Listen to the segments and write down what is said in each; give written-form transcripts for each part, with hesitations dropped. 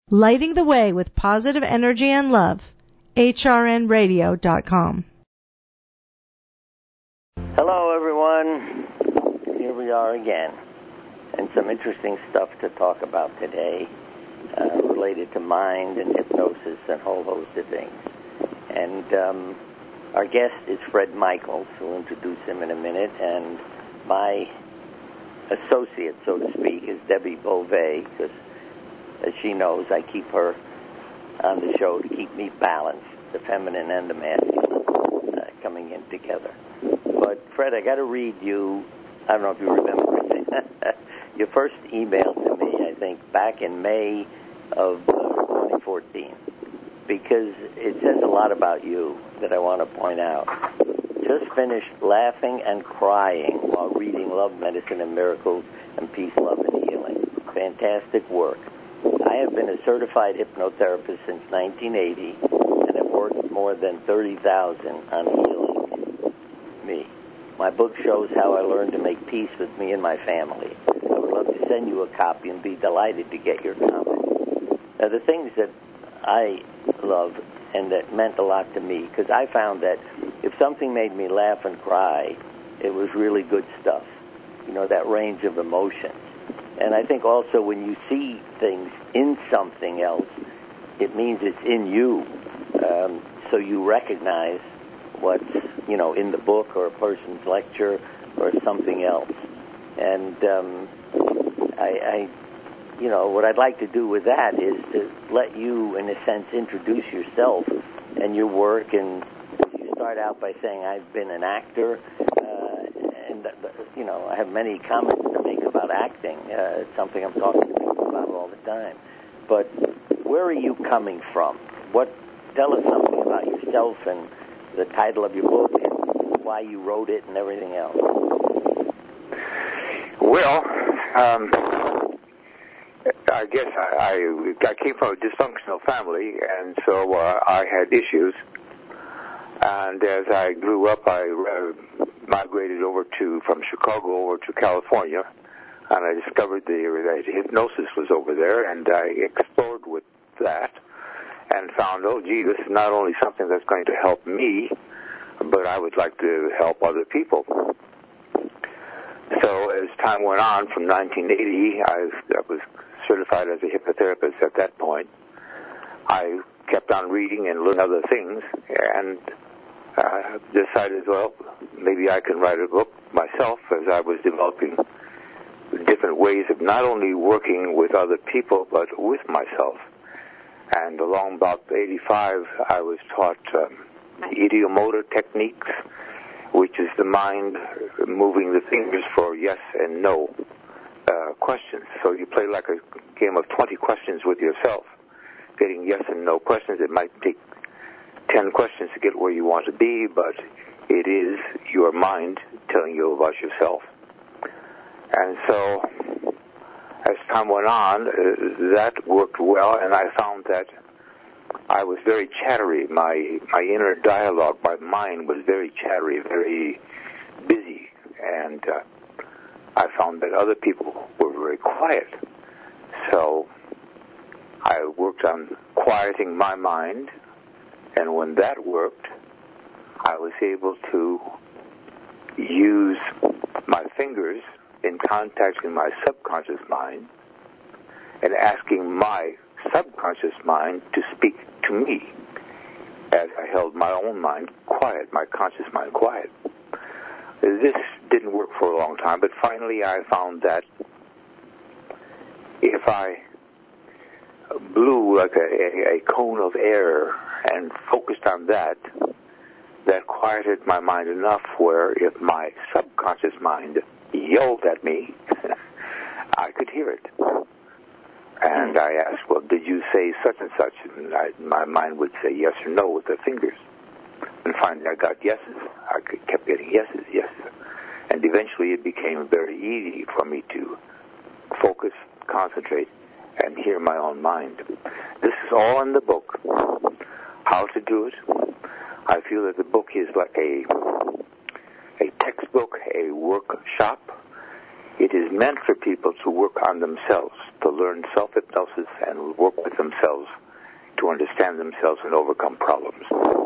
Lighting the way with positive energy and love. hrnradio.com. Hello, everyone. Here we are again. And some interesting stuff to talk about today related to mind and hypnosis and a whole host of things. And our guest is Fred Michaels. We'll introduce him in a minute. And my associate, so to speak, is Debbie Beauvais, because as she knows, I keep her on the show to keep me balanced, the feminine and the masculine coming in together. But, Fred, I got to read you, I don't know if you remember, your first email to me, I think, back in May of 2014, because it says a lot about you that I want to point out. Just finished laughing and crying while reading Love, Medicine, and Miracles and Peace, Love, and Healing. Fantastic work. I have been a certified hypnotherapist since 1980 and have worked with more than 30,000 on healing me. My book shows how I learned to make peace with me and my family. I would love to send you a copy and be delighted to get your comment. Now, the things that I love and that meant a lot to me, because I found that if something made me laugh and cry, it was really good stuff, you know, that range of emotions. And I think also when you see things in something else, it means it's in you. So you recognize what's, you know, in the book or a person's lecture or something else. And I you know, what I'd like to do with that is to let you, in a sense, introduce yourself and your work. And you start out by saying, I've been an actor, and, you know, I have many comments to make about acting. It's something I'm talking to people about all the time. But where are you coming from? Tell us something about yourself and the title of your book and why you wrote it and everything else. Well, I guess I came from a dysfunctional family, and so I had issues. And as I grew up, I migrated from Chicago over to California, and I discovered that hypnosis was over there, and I explored with that and found, oh, gee, this is not only something that's going to help me, but I would like to help other people. So as time went on, from 1980, I was certified as a hypnotherapist at that point. I kept on reading and learning other things, and decided, well, maybe I can write a book myself, as I was developing different ways of not only working with other people, but with myself. And along about 85, I was taught ideomotor techniques, which is the mind moving the fingers for yes and no questions. So you play like a game of 20 questions with yourself, getting yes and no questions. It might take 10 questions to get where you want to be, but it is your mind telling you about yourself. And so as time went on, that worked well, and I found that I was very chattery. My inner dialogue, my mind was very chattery, very busy, and I found that other people were very quiet. So I worked on quieting my mind, and when that worked, I was able to use my fingers in contacting my subconscious mind and asking my subconscious mind to speak to me as I held my own mind quiet, my conscious mind quiet. This didn't work for a long time, but finally I found that if I blew like a cone of air and focused on that, that quieted my mind enough where if my subconscious mind yelled at me, I could hear it. And I asked, well, did you say such and such? And my mind would say yes or no with the fingers. And finally I got yeses. I kept getting yeses, yes. And eventually it became very easy for me to focus, concentrate, and hear my own mind. This is all in the book. How to do it. I feel that the book is like a textbook, a workshop. It is meant for people to work on themselves, to learn self-hypnosis and work with themselves to understand themselves and overcome problems.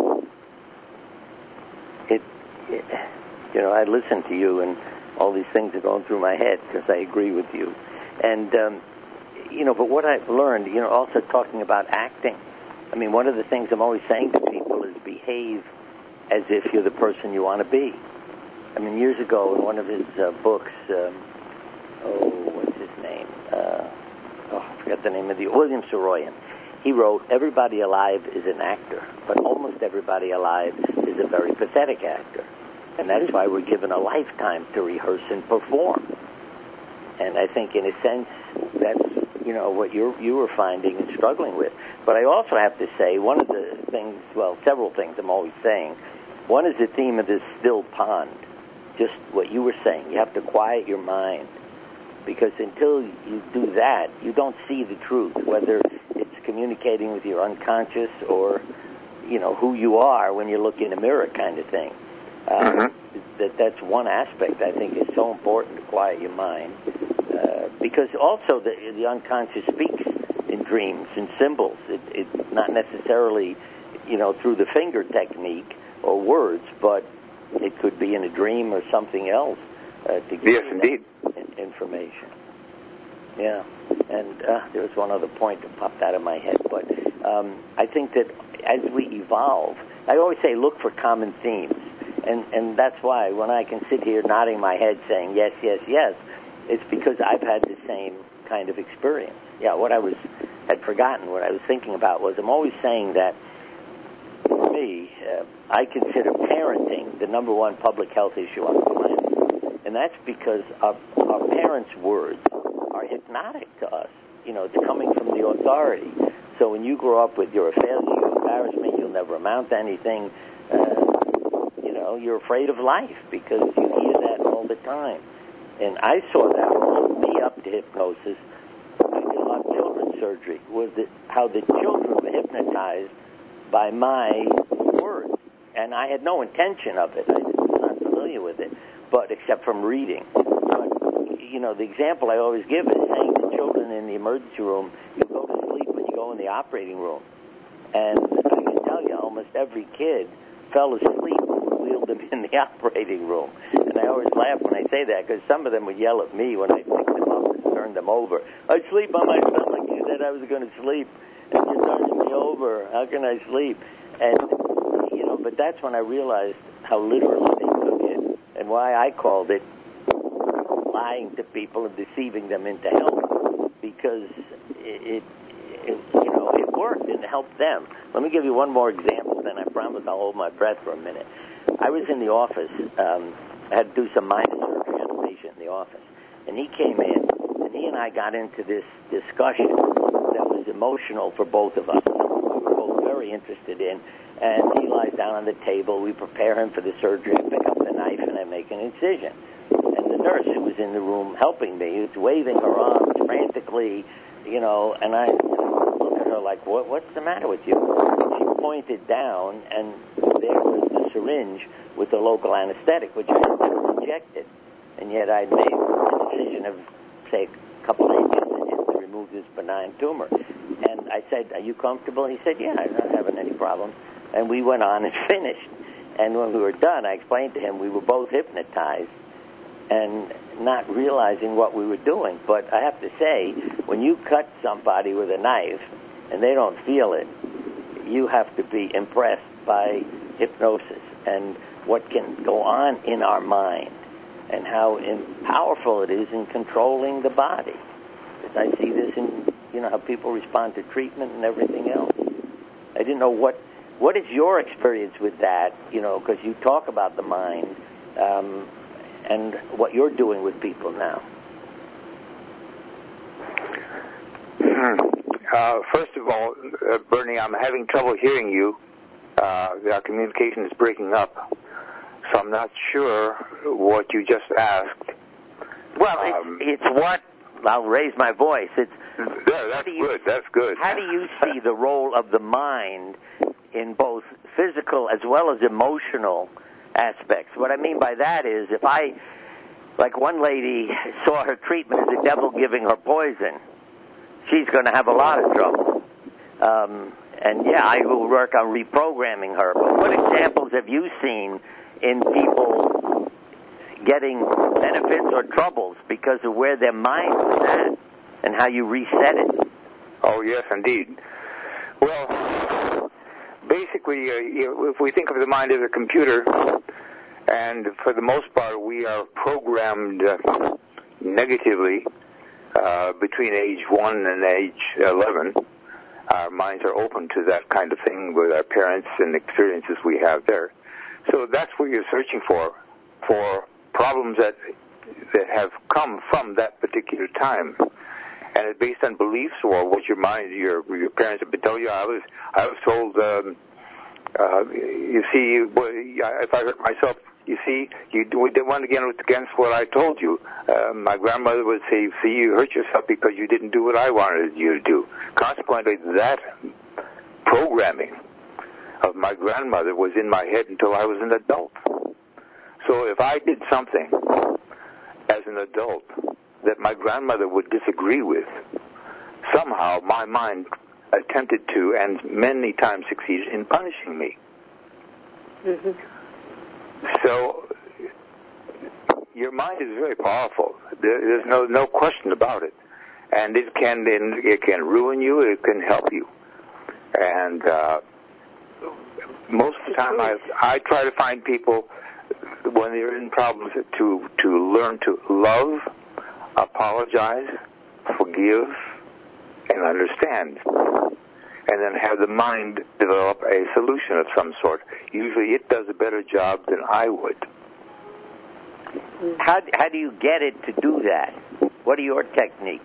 I listen to you, and all these things are going through my head because I agree with you. And, but what I've learned, also talking about acting, I mean, one of the things I'm always saying to people is behave as if you're the person you want to be. I mean, years ago in one of his books, what's his name? I forgot the name of William Saroyan. He wrote, everybody alive is an actor, but almost everybody alive is a very pathetic actor. And that's why we're given a lifetime to rehearse and perform. And I think, in a sense, that's, what you were finding and struggling with. But I also have to say, one of the things, several things I'm always saying, one is the theme of this still pond, just what you were saying. You have to quiet your mind, because until you do that, you don't see the truth, whether it's communicating with your unconscious or, who you are when you look in a mirror kind of thing. That's one aspect I think is so important, to quiet your mind, because also the unconscious speaks in dreams and symbols. It's not necessarily, through the finger technique or words, but it could be in a dream or something else to give you that information. Yeah, and there was one other point that popped out of my head, but I think that as we evolve, I always say look for common themes. And that's why when I can sit here nodding my head saying yes, yes, yes, it's because I've had the same kind of experience. Yeah, what I had forgotten, what I was thinking about was, I'm always saying that, for me, I consider parenting the number one public health issue on the planet. And that's because our parents' words are hypnotic to us. It's coming from the authority. So when you grow up with, you're a failure, you embarrass me, you'll never amount to anything, you're afraid of life because you hear that all the time. And I saw that what led me up to hypnosis. I did a lot of children's surgery. Was how the children were hypnotized by my words, and I had no intention of it. I was not familiar with it, but except from reading. But the example I always give is saying to children in the emergency room, you go to sleep when you go in the operating room. And I can tell you, almost every kid fell asleep wheeled them in the operating room. And I always laugh when I say that, because some of them would yell at me when I picked them up and turned them over. I sleep on my stomach. You said I was going to sleep, and you're turning me over. How can I sleep? And, but that's when I realized how literally they took it, and why I called it lying to people and deceiving them into health, because it worked and helped them. Let me give you one more example, then I promise I'll hold my breath for a minute. I was in the office. I had to do some minor surgery on a patient in the office. And he came in, and he and I got into this discussion that was emotional for both of us. We were both very interested in. And he lies down on the table. We prepare him for the surgery. I pick up the knife, and I make an incision. And the nurse who was in the room helping me was waving her arms frantically, and I looked at her like, what's the matter with you? She pointed down, and there was the syringe with the local anesthetic, which I had injected. And yet I'd made a decision of, say, a couple of inches in him to remove this benign tumor. And I said, are you comfortable? And he said, yeah, I'm not having any problems. And we went on and finished. And when we were done, I explained to him we were both hypnotized and not realizing what we were doing. But I have to say, when you cut somebody with a knife and they don't feel it, you have to be impressed by hypnosis and what can go on in our mind and how powerful it is in controlling the body. Because I see this in, how people respond to treatment and everything else. I didn't know what is your experience with that, because you talk about the mind and what you're doing with people now. First of all, Bernie, I'm having trouble hearing you. Our communication is breaking up, so I'm not sure what you just asked. Well, it's what... I'll raise my voice. That's good. How do you see the role of the mind in both physical as well as emotional aspects? What I mean by that is, if like one lady saw her treatment as the devil giving her poison, she's going to have a lot of trouble. And yeah, I will work on reprogramming her. But what examples have you seen in people getting benefits or troubles because of where their mind was at and how you reset it? Oh, yes, indeed. Well, basically, if we think of the mind as a computer, and for the most part we are programmed negatively between age 1 and age 11, our minds are open to that kind of thing with our parents and experiences we have there. So that's what you're searching for problems that have come from that particular time. And it's based on beliefs or what your mind, your parents have been telling you. I was told, you see, if I hurt myself, you see, you didn't want to get against what I told you. My grandmother would say, see, you hurt yourself because you didn't do what I wanted you to do. Consequently, that programming of my grandmother was in my head until I was an adult. So if I did something as an adult that my grandmother would disagree with, somehow my mind attempted to, and many times succeeded, in punishing me. Mm-hmm. So your mind is very powerful. There's no question about it, and it can ruin you. It can help you, and most of the time I try to find people when they're in problems to learn to love, apologize, forgive, and understand, and then have the mind develop a solution of some sort. Usually it does a better job than I would. How do you get it to do that? What are your techniques?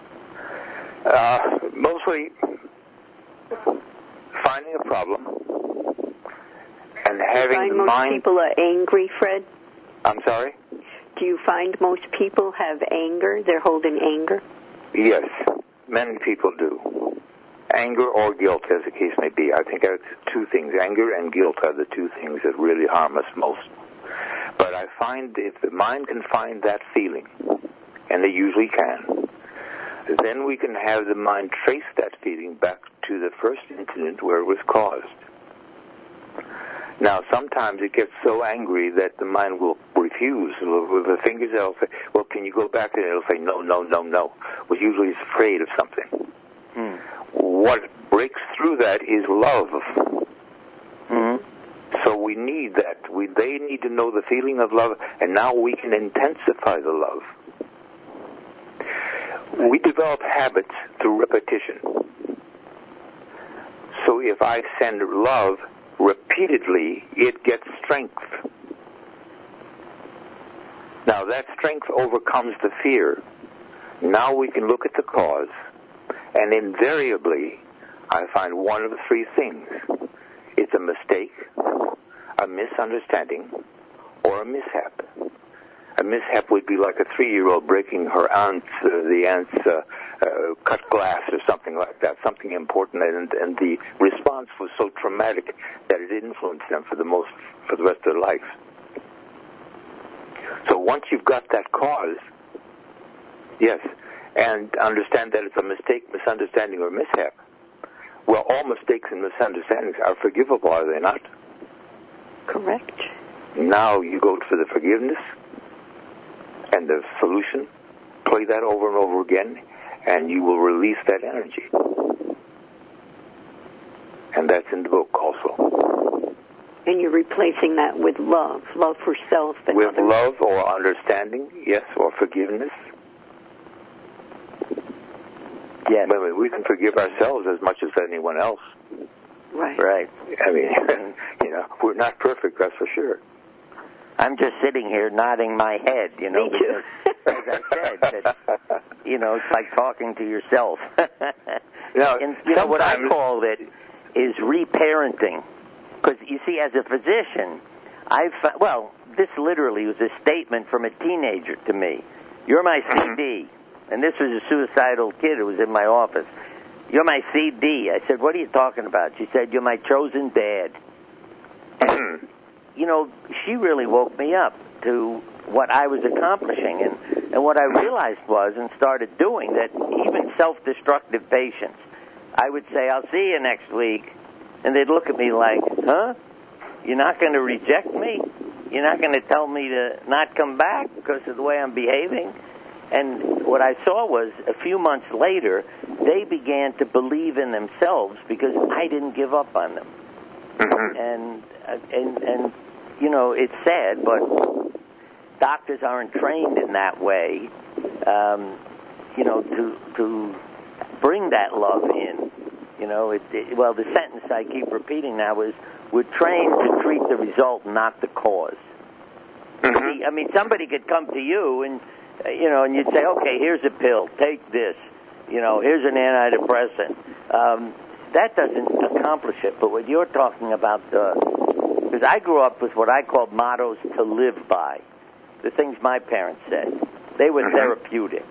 Mostly finding a problem and having the mind... Most people are angry, Fred? I'm sorry? Do you find most people have anger? They're holding anger? Yes, many people do. Anger or guilt, as the case may be. I think that's two things. Anger and guilt are the two things that really harm us most. But I find if the mind can find that feeling, and they usually can, then we can have the mind trace that feeling back to the first incident where it was caused. Now, sometimes it gets so angry that the mind will refuse. With the fingers, it'll say, well, can you go back? And it'll say, no, no, no, no. Well, usually it's afraid of something. What breaks through that is love. Mm-hmm. So we need that. They need to know the feeling of love, and now we can intensify the love. We develop habits through repetition. So if I send love repeatedly, it gets strength. Now that strength overcomes the fear. Now we can look at the cause, and invariably I find one of the three things. It's a mistake, a misunderstanding, or a mishap. A mishap would be like a 3-year-old breaking her the aunt's cut glass or something like that, something important, and the response was so traumatic that it influenced them for the rest of their life. So once you've got that cause, yes, and understand that it's a mistake, misunderstanding, or mishap, well, all mistakes and misunderstandings are forgivable, are they not? Correct. Now you go for the forgiveness and the solution, play that over and over again, and you will release that energy. And that's in the book also. And you're replacing that with love for self and with others. Love or understanding, yes, or forgiveness. Yes. We can forgive ourselves as much as anyone else. Right. I mean, we're not perfect, that's for sure. I'm just sitting here nodding my head, Me too. Because, as I said, that, it's like talking to yourself. Now, and, what I call it is reparenting. Because, you see, as a physician, this literally was a statement from a teenager to me. You're my CD. And this was a suicidal kid who was in my office. You're my CD. I said, what are you talking about? She said, you're my chosen dad. And, she really woke me up. to what I was accomplishing. And what I realized was, and started doing, that even self-destructive patients, I would say, I'll see you next week, and they'd look at me like, huh? You're not going to reject me? You're not going to tell me to not come back because of the way I'm behaving? And what I saw was, a few months later, they began to believe in themselves because I didn't give up on them. And you know, it's sad, but doctors aren't trained in that way, you know, to bring that love in. You know, well, the sentence I keep repeating now is, we're trained to treat the result, not the cause. See, I mean, somebody could come to you and, you know, and you'd say, okay, here's a pill, take this. You know, here's an antidepressant. That doesn't accomplish it. But what you're talking about, because I grew up with what I called mottos to live by, the things my parents said. They were therapeutic.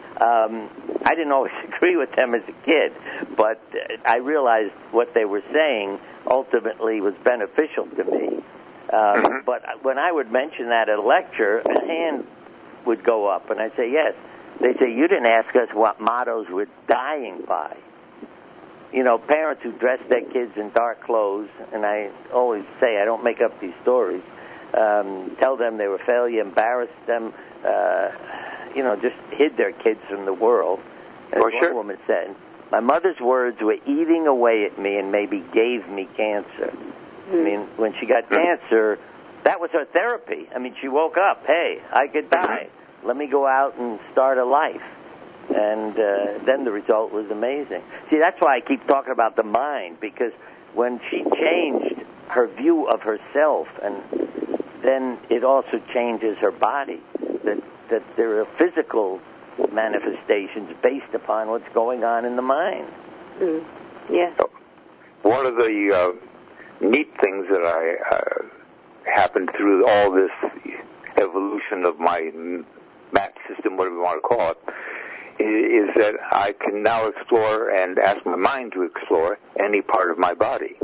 I didn't always agree with them as a kid, but I realized what they were saying ultimately was beneficial to me. But when I would mention that at a lecture, a hand would go up, and I'd say, yes. They'd say, you didn't ask us what mottos we're dying by. You know, parents who dress their kids in dark clothes, and I always say, I don't make up these stories, tell them they were failure, embarrass them, you know, just hid their kids from the world. As one woman said, my mother's words were eating away at me and maybe gave me cancer. I mean, when she got cancer, that was her therapy. I mean, she woke up, hey, I could die. Let me go out and start a life. And then the result was amazing. See, that's why I keep talking about the mind, because when she changed her view of herself, and then it also changes her body, that there are physical manifestations based upon what's going on in the mind. Yes. One of the neat things that I happened through all this evolution of my MAT system, whatever you want to call it, is that I can now explore and ask my mind to explore any part of my body.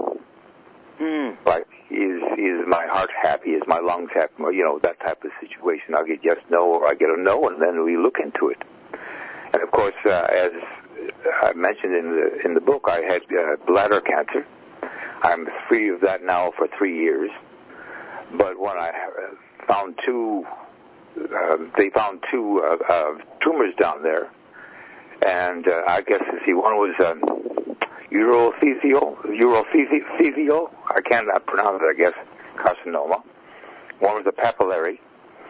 Like, is my heart happy? Is my lungs happy? You know, that type of situation. I'll get yes, no, or I get a no, and then we look into it. And of course, as I mentioned in the book, I had bladder cancer. I'm free of that now for 3 years. But when I found they found two tumors down there, and I guess, one was urothelial, I cannot pronounce it, I guess, carcinoma. One was a papillary.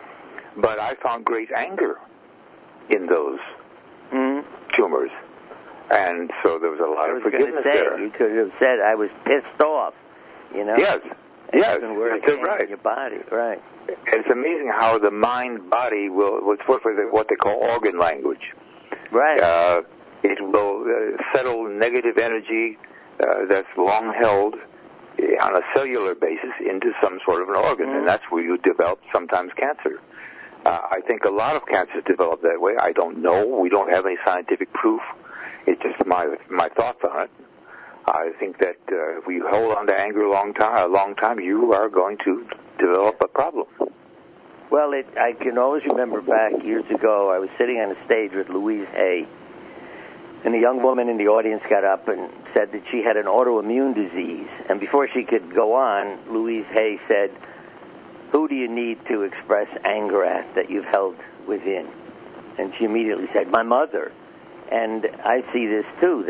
But I found great anger in those tumors. And so there was a lot of forgiveness there. You could have said, I was pissed off, you know? Yes, that's right. In your body, right. It's amazing how the mind-body what's what they call organ language. Right. It will settle negative energy that's long held on a cellular basis into some sort of an organ, and that's where you develop sometimes cancer. I think a lot of cancers develop that way. I don't know. We don't have any scientific proof. It's just my thoughts on it. I think that if we hold on to anger a long time, you are going to develop a problem. Well, I can always remember back years ago, I was sitting on a stage with Louise Hay, and a young woman in the audience got up and said that she had an autoimmune disease. And before she could go on, Louise Hay said, who do you need to express anger at that you've held within? And she immediately said, my mother. And I see this too,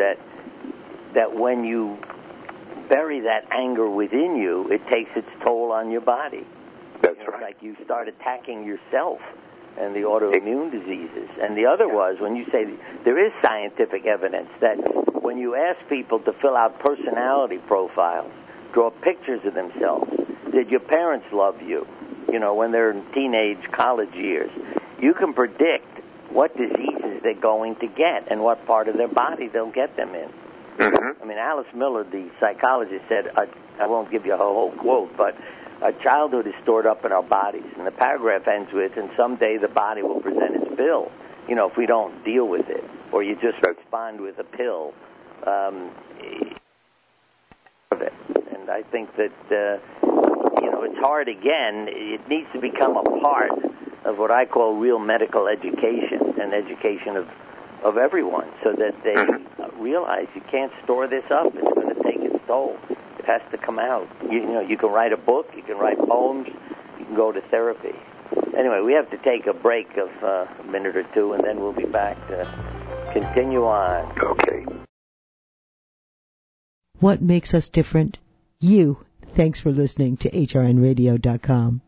that when you bury that anger within you, it takes its toll on your body. That's right. Like you start attacking yourself and the autoimmune diseases. And the other was, when you say there is scientific evidence that when you ask people to fill out personality profiles, draw pictures of themselves, did your parents love you, you know, when they're in teenage, college years, you can predict what diseases they're going to get and what part of their body they'll get them in. I mean, Alice Miller, the psychologist, said, I won't give you a whole quote, but our childhood is stored up in our bodies. And the paragraph ends with, and someday the body will present its bill, you know, if we don't deal with it, or you just respond with a pill. And I think that, you know, it's hard again. It needs to become a part of what I call real medical education, and education of everyone, so that they realize you can't store this up. It's going to take its toll. It has to come out. You can write a book, you can write poems, you can go to therapy. Anyway, we have to take a break of a minute or two, and then we'll be back to continue on. Okay. What makes us different? You. Thanks for listening to hrnradio.com.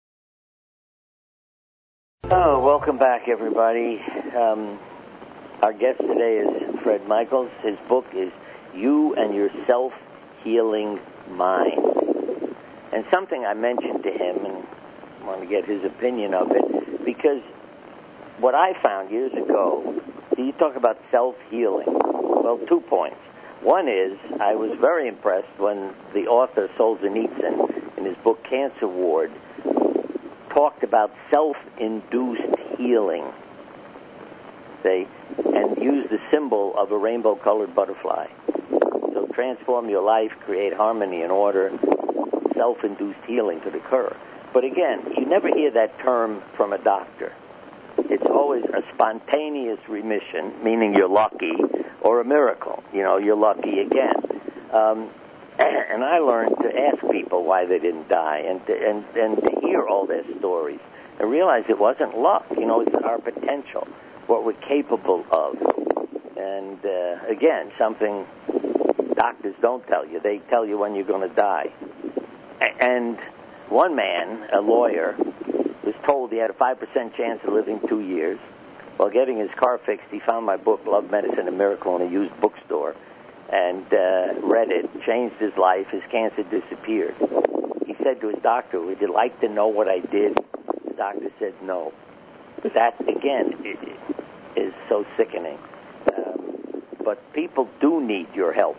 Oh, welcome back, everybody. Our guest today is Fred Michaels. His book is You and Your Self-Healing Mind. And something I mentioned to him, and I want to get his opinion of it, because what I found years ago, you talk about self-healing. Well, 2 points. One is, I was very impressed when the author Solzhenitsyn, in his book Cancer Ward, talked about self-induced healing. And used the symbol of a rainbow-colored butterfly. So transform your life, create harmony and order, self-induced healing could occur. But again, you never hear that term from a doctor. It's always a spontaneous remission, meaning you're lucky, or a miracle. You're lucky again. And I learned to ask people why they didn't die, and to hear all their stories, and realize it wasn't luck. It's our potential, what we're capable of. And again, something doctors don't tell you. They tell you when you're going to die. And one man, a lawyer, was told he had a 5% chance of living 2 years. While getting his car fixed, he found my book, Love, Medicine, and Miracle, in a used bookstore, and read it, changed his life. His cancer disappeared. He said to his doctor, "Would you like to know what I did?" The doctor said no. That, again, is so sickening. But people do need your help.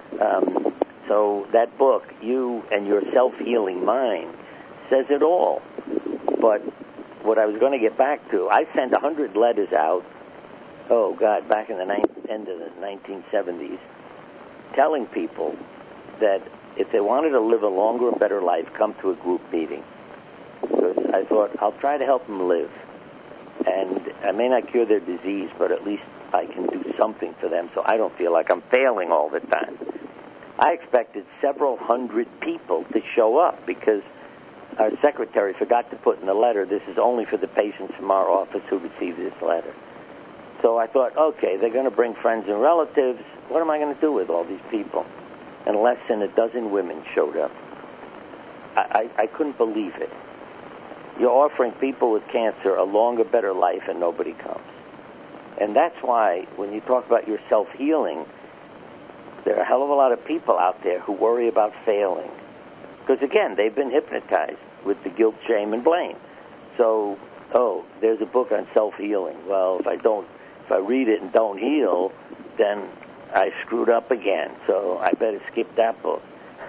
So that book, You and Your Self-Healing Mind, says it all. But what I was going to get back to, I sent 100 letters out, back in the end of the 1970s, telling people that if they wanted to live a longer and better life, come to a group meeting. Because I thought, I'll try to help them live. And I may not cure their disease, but at least I can do something for them so I don't feel like I'm failing all the time. I expected several hundred people to show up because our secretary forgot to put in the letter, this is only for the patients from our office who receive this letter. So I thought, okay, they're going to bring friends and relatives. What am I going to do with all these people? And less than a dozen women showed up. I couldn't believe it. You're offering people with cancer a longer, better life, and nobody comes. And that's why, when you talk about your self-healing, there are a hell of a lot of people out there who worry about failing. Because, again, they've been hypnotized with the guilt, shame, and blame. So, there's a book on self-healing. Well, if I read it and don't heal, then I screwed up again. So I better skip that book.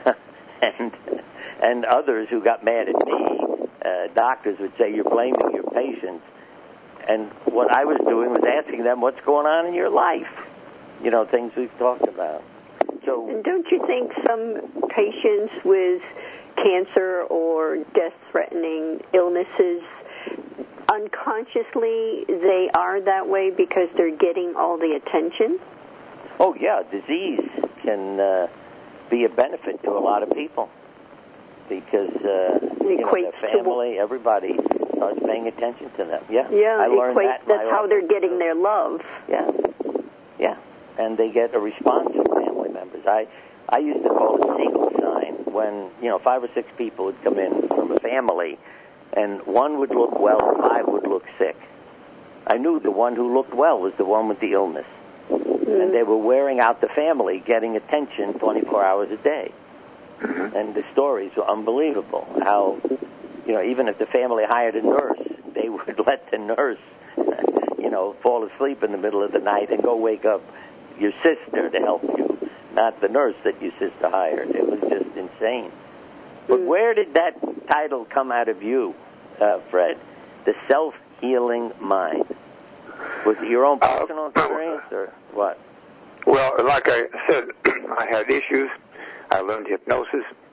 and others who got mad at me, doctors would say, you're blaming your patients. And what I was doing was asking them, what's going on in your life? Things we've talked about. So, and don't you think some patients with cancer or death-threatening illnesses, unconsciously they are that way because they're getting all the attention? Oh, yeah, disease can be a benefit to a lot of people because their family, everybody starts paying attention to them. Yeah, I learned that. That's how they're getting their love. Yeah, and they get a response from family members. I used to call it Siegel sign when 5 or 6 people would come in from a family, and one would look well, 5 would look sick. I knew the one who looked well was the one with the illness. And they were wearing out the family, getting attention 24 hours a day. And the stories were unbelievable. How, even if the family hired a nurse, they would let the nurse, fall asleep in the middle of the night and go wake up your sister to help you, not the nurse that your sister hired. It was just insane. But where did that title come out of you, Fred? The Self-Healing Mind. Was it your own personal experience, or what? Well, like I said, I had issues. I learned hypnosis.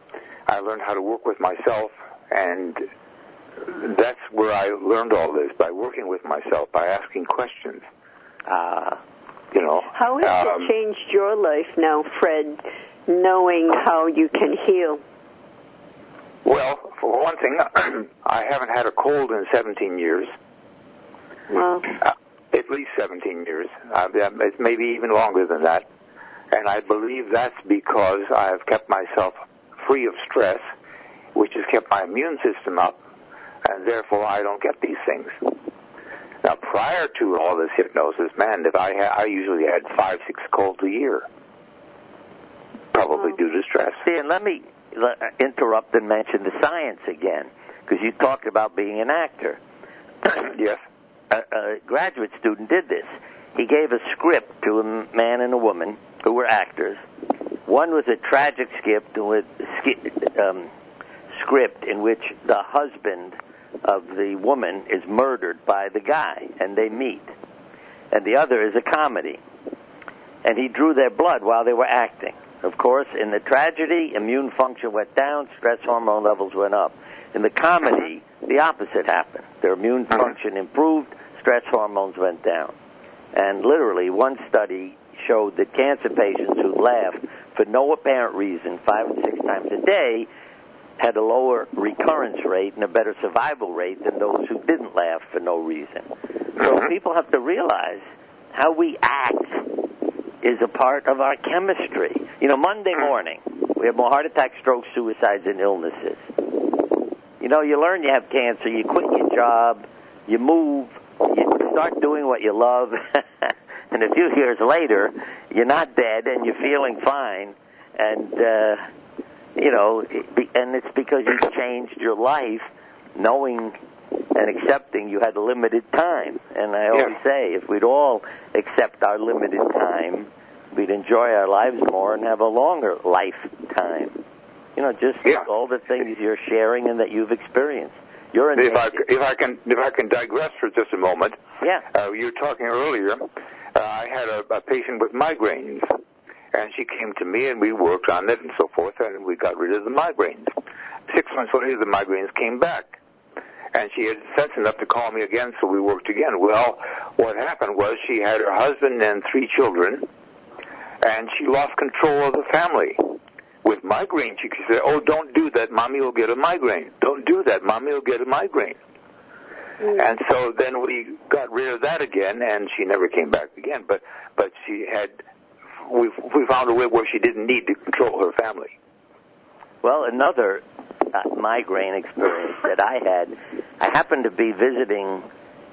I learned how to work with myself, and that's where I learned all this, by working with myself, by asking questions. You know. How has it changed your life now, Fred, knowing how you can heal? Well, for one thing, I haven't had a cold in 17 years. Well, at least 17 years. It's maybe even longer than that. And I believe that's because I have kept myself free of stress, which has kept my immune system up, and therefore I don't get these things. Now, prior to all this hypnosis, man, I usually had 5-6 colds a year, probably due to stress. See, and let me interrupt and mention the science again, because you talked about being an actor. Yes. A graduate student did this. He gave a script to a man and a woman who were actors. One was a tragic script in which the husband of the woman is murdered by the guy, and they meet. And the other is a comedy. And he drew their blood while they were acting. Of course, in the tragedy, immune function went down, stress hormone levels went up. In the comedy, the opposite happened. Their immune function improved, stress hormones went down. And literally, one study showed that cancer patients who laughed for no apparent reason 5 and 6 times a day had a lower recurrence rate and a better survival rate than those who didn't laugh for no reason. So people have to realize how we act is a part of our chemistry. You know, Monday morning, we have more heart attacks, strokes, suicides, and illnesses. You know, you learn you have cancer, you quit your job, you move, you start doing what you love, and a few years later, you're not dead and you're feeling fine, and, you know, and it's because you changed your life knowing and accepting you had a limited time. And I always say, if we'd all accept our limited time, we'd enjoy our lives more and have a longer lifetime. You know, just all the things you're sharing and that you've experienced. You're in if I can digress for just a moment. Yeah. You were talking earlier. I had a patient with migraines, and she came to me, and we worked on it and so forth, and we got rid of the migraines. 6 months later, the migraines came back, and she had sense enough to call me again, so we worked again. Well, what happened was she had her husband and 3 children, and she lost control of the family. With migraine, she said, "Oh, don't do that. Mommy will get a migraine. Don't do that. Mommy will get a migraine." And so then we got rid of that again, and she never came back again. But she had, we found a way where she didn't need to control her family. Well, another migraine experience that I had, I happened to be visiting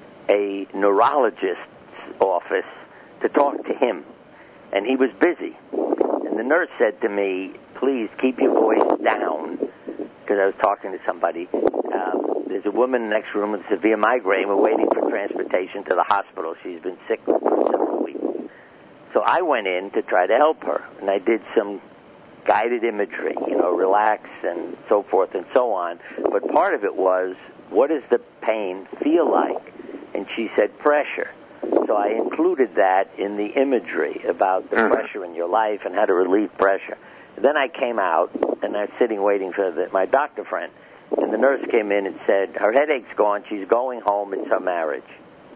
a neurologist's office to talk to him, and he was busy. And the nurse said to me, "Please keep your voice down," because I was talking to somebody. There's a woman in the next room with severe migraine. We're waiting for transportation to the hospital. She's been sick for several weeks. So I went in to try to help her, and I did some guided imagery, you know, relax and so forth and so on. But part of it was, what does the pain feel like? And she said pressure. So I included that in the imagery about the pressure in your life and how to relieve pressure. And then I came out, and I was sitting waiting for my doctor friend. And the nurse came in and said, her headache's gone, she's going home, it's her marriage.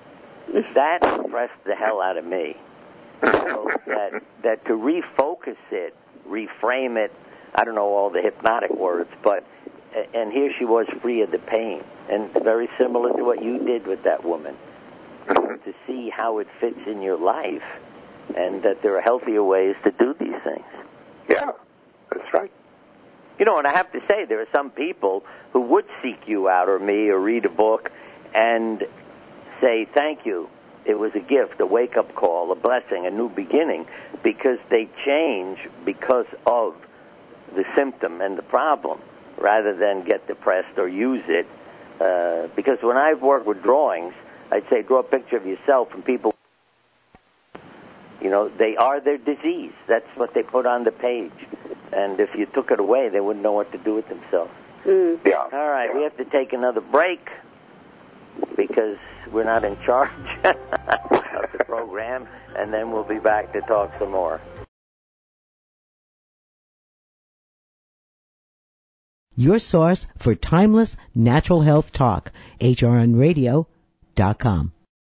That impressed the hell out of me. So that to refocus it, reframe it, I don't know all the hypnotic words, but, and here she was free of the pain. And very similar to what you did with that woman. To see how it fits in your life, and that there are healthier ways to do these things. Yeah, that's right. You know, and I have to say, there are some people who would seek you out or me or read a book and say, thank you, it was a gift, a wake-up call, a blessing, a new beginning, because they change because of the symptom and the problem, rather than get depressed or use it. Because when I've worked with drawings, I'd say draw a picture of yourself, and people, you know, they are their disease. That's what they put on the page. And if you took it away, they wouldn't know what to do with themselves. Yeah. All right, we have to take another break because we're not in charge of the program, and then we'll be back to talk some more. your source for timeless natural health talk. HRNradio.com.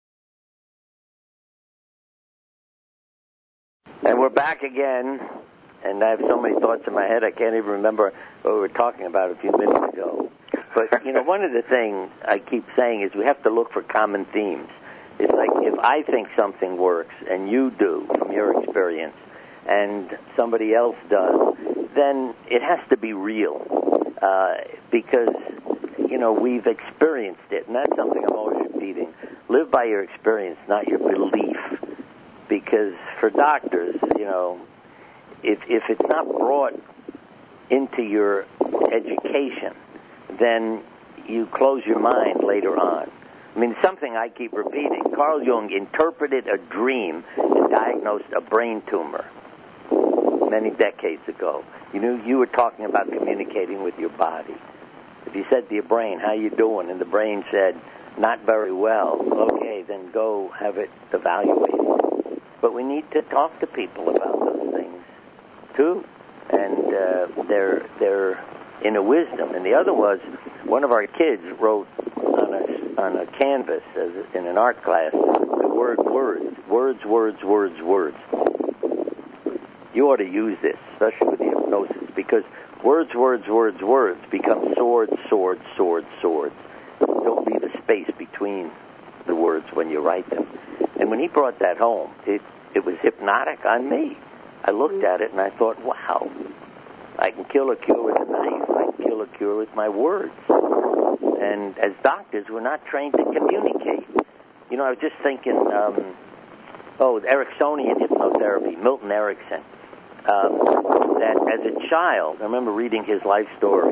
And we're back again, and I have so many thoughts in my head I can't even remember what we were talking about a few minutes ago. But, one of the things I keep saying is we have to look for common themes. It's like if I think something works, and you do from your experience, and somebody else does, then it has to be real. Because, we've experienced it, and that's something I'm always repeating. Live by your experience, not your belief. Because for doctors, if it's not brought into your education, then you close your mind later on. I mean, something I keep repeating. Carl Jung interpreted a dream and diagnosed a brain tumor many decades ago. You were talking about communicating with your body. If you said to your brain, how you doing? And the brain said, not very well. Okay, then go have it evaluated. But we need to talk to people about those things, too. And they're in a wisdom. And the other was, one of our kids wrote on a canvas in an art class the word words. Words, words, words, words. You ought to use this, especially with the hypnosis, because words, words, words, words become swords, swords, swords, swords. Don't leave a space between the words when you write them. And when he brought that home, it was hypnotic on me. I looked at it and I thought, wow, I can kill a cure with a knife. I can kill a cure with my words. And as doctors, we're not trained to communicate. I was just thinking, Ericksonian hypnotherapy, Milton Erickson, that as a child, I remember reading his life story,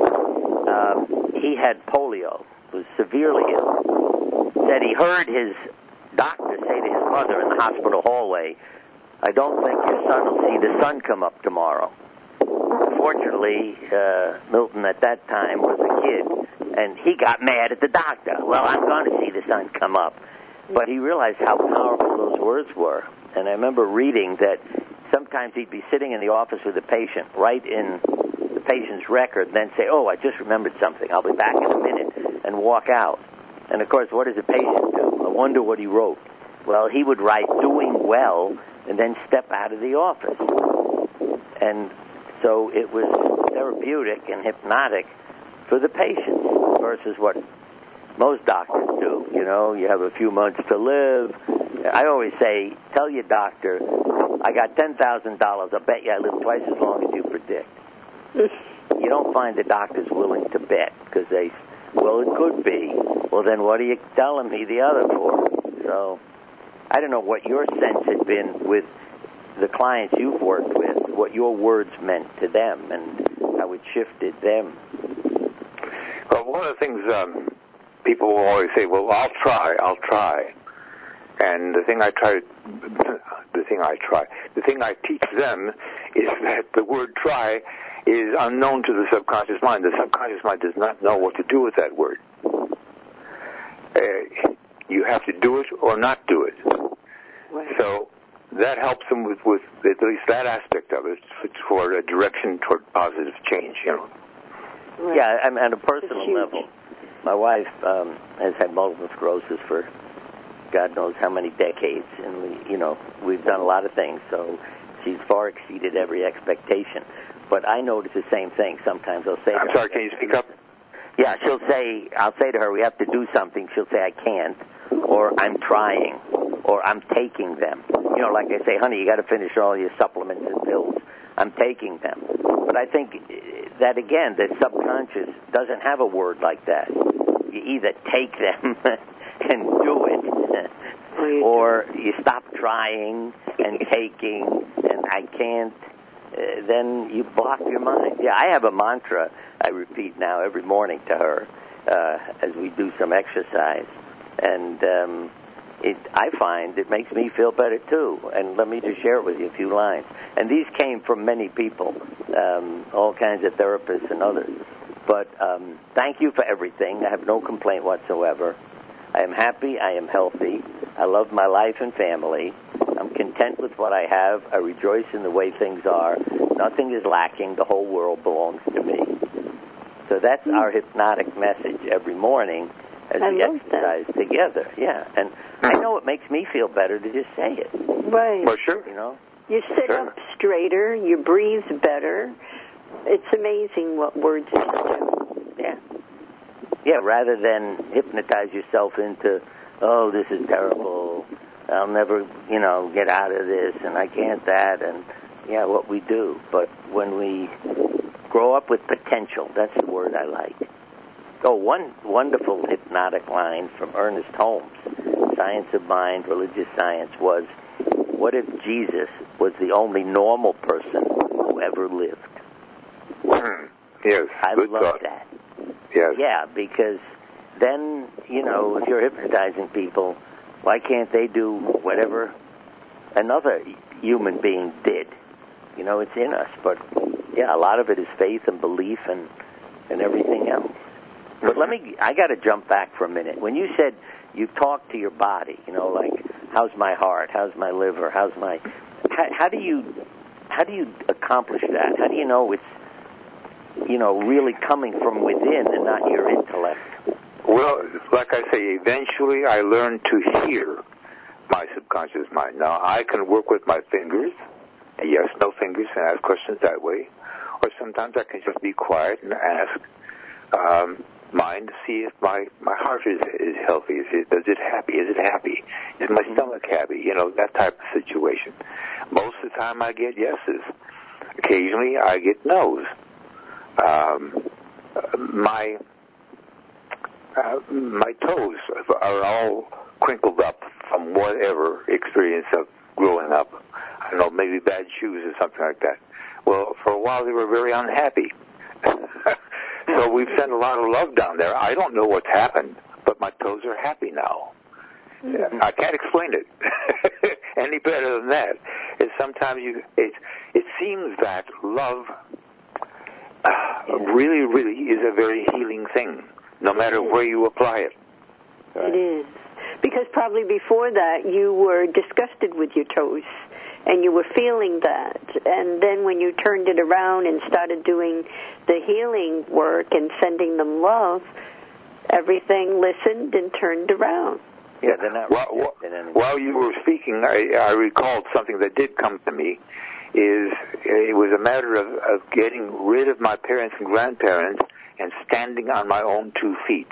he had polio, was severely ill, that he heard his doctor say to his mother in the hospital hallway, I don't think your son will see the sun come up tomorrow. Fortunately, Milton at that time was a kid, and he got mad at the doctor. Well, I'm going to see the sun come up. But he realized how powerful those words were. And I remember reading that sometimes he'd be sitting in the office with a patient, write in the patient's record, and then say, I just remembered something. I'll be back in a minute, and walk out. And, of course, what does the patient do? I wonder what he wrote. Well, he would write doing well and then step out of the office. And so it was therapeutic and hypnotic for the patient versus what most doctors do. You have a few months to live. I always say, tell your doctor, I got $10,000. I'll bet you I live twice as long as you predict. You don't find the doctors willing to bet because it could be. Well, then what are you telling me the other for? So I don't know what your sense has been with the clients you've worked with, what your words meant to them and how it shifted them. Well, one of the things people will always say, well, I'll try. And the thing I teach them is that the word try is unknown to the subconscious mind. The subconscious mind does not know what to do with that word. You have to do it or not do it. Right. So that helps them with at least that aspect of it for a direction toward positive change, Right. Yeah, and at a personal level, my wife has had multiple sclerosis for God knows how many decades, and we've done a lot of things, so she's far exceeded every expectation. But I notice the same thing. Sometimes I'll say to her... I'm sorry, can you speak up? Yeah, I'll say to her, we have to do something. She'll say, I can't, or I'm trying, or I'm taking them. Like I say, honey, you got to finish all your supplements and pills. I'm taking them. But I think that, again, the subconscious doesn't have a word like that. You either take them and do it, or you stop trying and taking and I can't, then you block your mind. Yeah, I have a mantra I repeat now every morning to her as we do some exercise. And I find it makes me feel better, too. And let me just share it with you, a few lines. And these came from many people, all kinds of therapists and others. But thank you for everything. I have no complaint whatsoever. I am happy. I am healthy. I love my life and family. I'm content with what I have. I rejoice in the way things are. Nothing is lacking. The whole world belongs to me. So that's our hypnotic message every morning as we exercise together. Yeah, and I know it makes me feel better to just say it. Right. Well, sure. You know? You sit up straighter, you breathe better. It's amazing what words can do. Yeah. Yeah, rather than hypnotize yourself into, oh, this is terrible, I'll never, get out of this, and I can't that, and, what we do. But when we grow up with potential, that's the word I like. Oh, one wonderful hypnotic line from Ernest Holmes, Science of Mind, Religious Science, was, what if Jesus was the only normal person who ever lived? Yes, I good love thought. that. Yes. Yeah, because then, if you're hypnotizing people, why can't they do whatever another human being did? It's in us. But, a lot of it is faith and belief and everything else. But I got to jump back for a minute. When you said you talk to your body, like, how's my heart, how's my liver, how do you accomplish that? How do you know it's, really coming from within and not your intellect? Well, like I say, eventually I learned to hear my subconscious mind. Now, I can work with my fingers, yes, no fingers, and ask questions that way. Or sometimes I can just be quiet and ask mind to see if my heart is healthy. Is it happy? Is it happy? Is my stomach happy? That type of situation. Most of the time I get yeses. Occasionally I get no's. My toes are all crinkled up from whatever experience of growing up. I don't know, maybe bad shoes or something like that. Well, for a while they were very unhappy. So we've sent a lot of love down there. I don't know what's happened, but my toes are happy now. I can't explain it any better than that. It's sometimes it seems that love really, really is a very healing thing, no matter where you apply it. Right. It is. Because probably before that you were disgusted with your toes, and you were feeling that. And then when you turned it around and started doing the healing work and sending them love, everything listened and turned around. Yeah, they're not while you were speaking, I recalled something that did come to me. It was a matter of getting rid of my parents and grandparents and standing on my own 2 feet.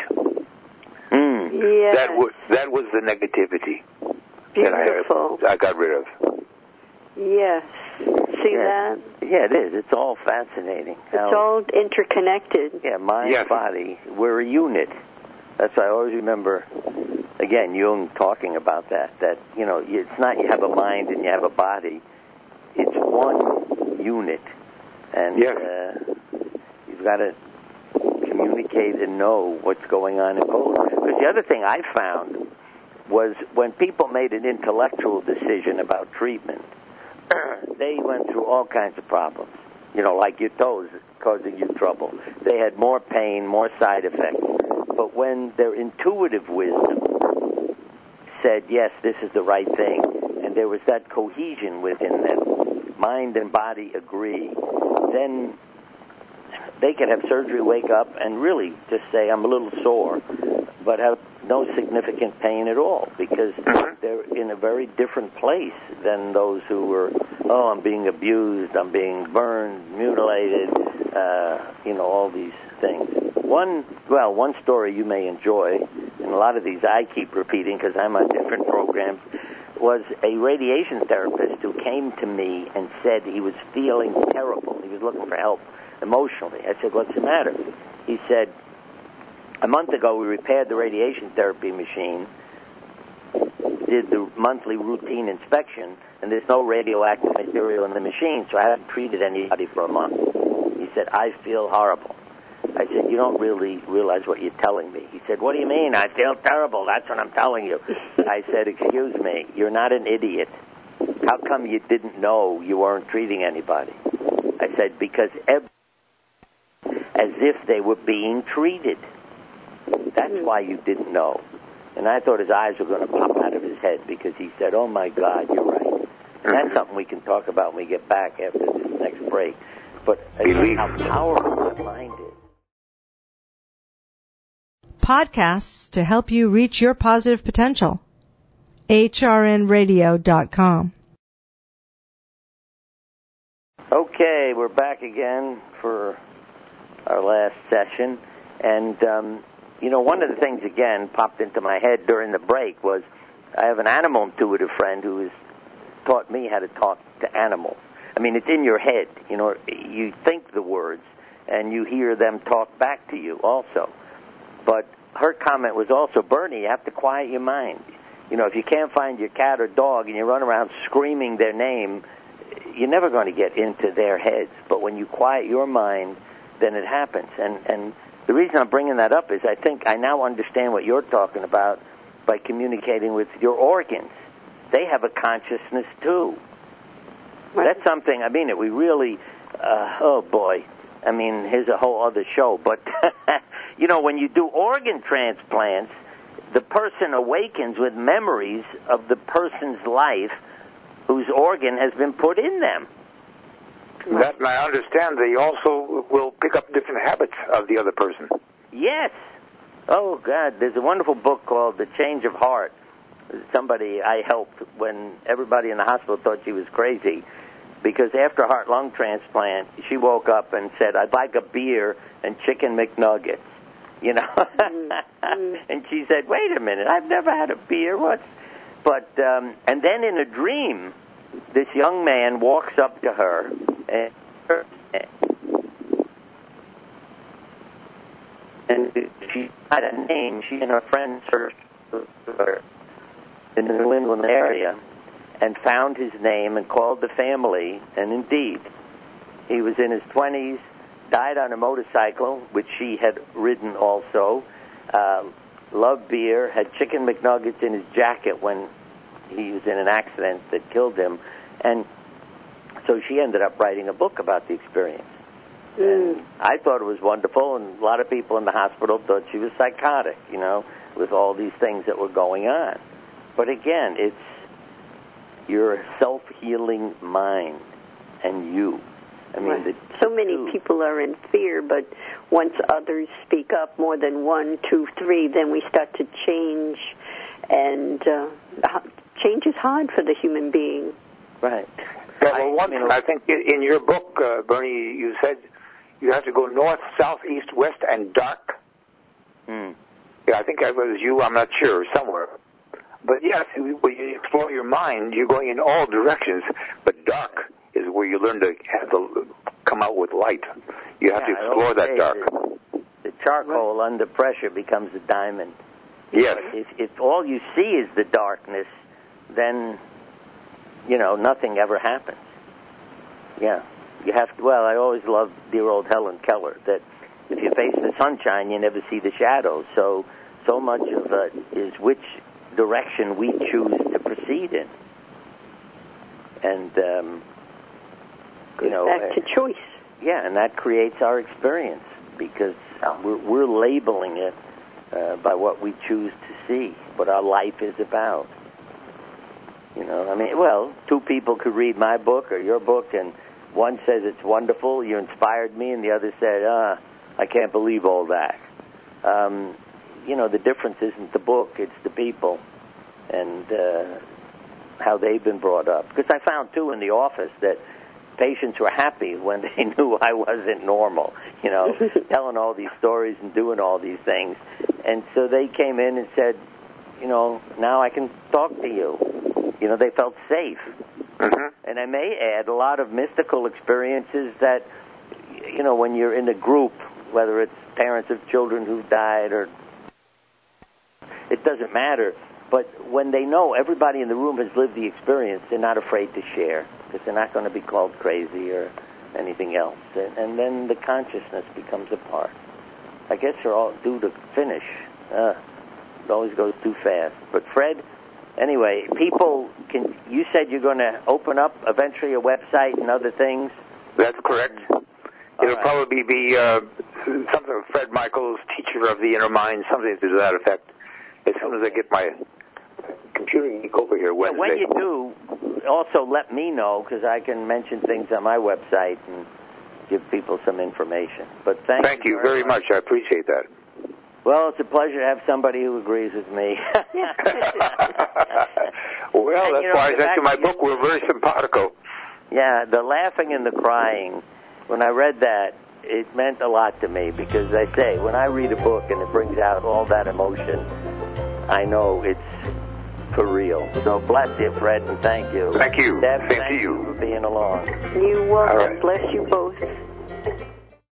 Yes. That was the negativity. Beautiful. That I got rid of. Yes. See that? Yeah, it is. It's all fascinating. It's all interconnected. Yeah, mind, body. We're a unit. That's why I always remember, again, Jung talking about that it's not you have a mind and you have a body. It's one unit. And you've got to communicate and know what's going on in both. Because the other thing I found was when people made an intellectual decision about treatment, they went through all kinds of problems. Like your toes causing you trouble. They had more pain, more side effects. But when their intuitive wisdom said, yes, this is the right thing, and there was that cohesion within them, mind and body agree, then they could have surgery, wake up, and really just say, I'm a little sore, but have no significant pain at all, because they're in a very different place than those who were, I'm being abused, I'm being burned, mutilated, all these things. One story you may enjoy, and a lot of these I keep repeating because I'm on different programs, was a radiation therapist who came to me and said he was feeling terrible. He was looking for help emotionally. I said, what's the matter? He said, a month ago we repaired the radiation therapy machine, did the monthly routine inspection, and there's no radioactive material in the machine, so I haven't treated anybody for a month. He said, I feel horrible. I said, you don't really realize what you're telling me. He said, what do you mean? I feel terrible. That's what I'm telling you. I said, excuse me, you're not an idiot. How come you didn't know you weren't treating anybody? I said, because as if they were being treated. That's why you didn't know. And I thought his eyes were going to pop out of his head because he said, oh, my God, you're right. And that's something we can talk about when we get back after this next break. But again, how powerful that mind is. podcasts to help you reach your positive potential. hrnradio.com. Okay, we're back again for our last session. And, one of the things, again, popped into my head during the break was I have an animal intuitive friend who has taught me how to talk to animals. I mean, it's in your head. You think the words, and you hear them talk back to you also. But her comment was also, Bernie, you have to quiet your mind. If you can't find your cat or dog and you run around screaming their name, you're never going to get into their heads. But when you quiet your mind, then it happens. And the reason I'm bringing that up is I think I now understand what you're talking about by communicating with your organs. They have a consciousness, too. Right. That's something, we really, oh, boy. Here's a whole other show. But, when you do organ transplants, the person awakens with memories of the person's life whose organ has been put in them. That, and I understand they also will pick up different habits of the other person. Yes. Oh, God, there's a wonderful book called The Change of Heart. Somebody I helped when everybody in the hospital thought she was crazy, because after heart-lung transplant, she woke up and said, I'd like a beer and chicken McNuggets, And she said, wait a minute, I've never had a beer. But and then in a dream, this young man walks up to her, and she had a name. She and her friend searched her in the New England area and found his name and called the family, and indeed, he was in his 20s, died on a motorcycle, which she had ridden also, loved beer, had chicken McNuggets in his jacket when he was in an accident that killed him, and so she ended up writing a book about the experience. And I thought it was wonderful, and a lot of people in the hospital thought she was psychotic, with all these things that were going on. But again, it's your self-healing mind and you. Right. So many people are in fear, but once others speak up, more than 1, 2, 3, then we start to change, and change is hard for the human being. Right. Yeah, well, one thing I think in your book, Bernie, you said you have to go north, south, east, west, and dark. Yeah, I think it was you, I'm not sure, somewhere. But yes, when you explore your mind, you're going in all directions, but dark is where you learn to come out with light. You have to explore that dark. The charcoal under pressure becomes a diamond. Yes. If all you see is the darkness, then, nothing ever happens. Yeah. You have to, I always loved dear old Helen Keller, that if you face the sunshine, you never see the shadows. So much of it is which direction we choose to proceed in. And, back to choice. Yeah, and that creates our experience, because we're labeling it by what we choose to see, what our life is about. Two people could read my book or your book, and one says it's wonderful, you inspired me, and the other said, I can't believe all that. The difference isn't the book, it's the people and how they've been brought up. Because I found, too, in the office that patients were happy when they knew I wasn't normal, telling all these stories and doing all these things. And so they came in and said, now I can talk to you. They felt safe. Mm-hmm. And I may add a lot of mystical experiences that, when you're in a group, whether it's parents of children who died or it doesn't matter, but when they know everybody in the room has lived the experience, they're not afraid to share, because they're not going to be called crazy or anything else. And then the consciousness becomes a part. I guess they're all due to finish. It always goes too fast. But Fred, anyway, you said you're going to open up eventually a website and other things? That's correct. It'll probably be something of Fred Michaels, Teacher of the Inner Mind, something to that effect, as soon as I get my computer geek over here Wednesday. When you do, also let me know, because I can mention things on my website and give people some information. But thank you very much. I appreciate that. Well, it's a pleasure to have somebody who agrees with me. Well, that's why I sent you my book. We're very simpatico. Yeah, the laughing and the crying, when I read that, it meant a lot to me because I say, when I read a book and it brings out all that emotion, I know it's for real. So bless you, Fred, and thank you. Thank you. Deb, Same thank to you. for being along. You welcome. All right. Bless you both.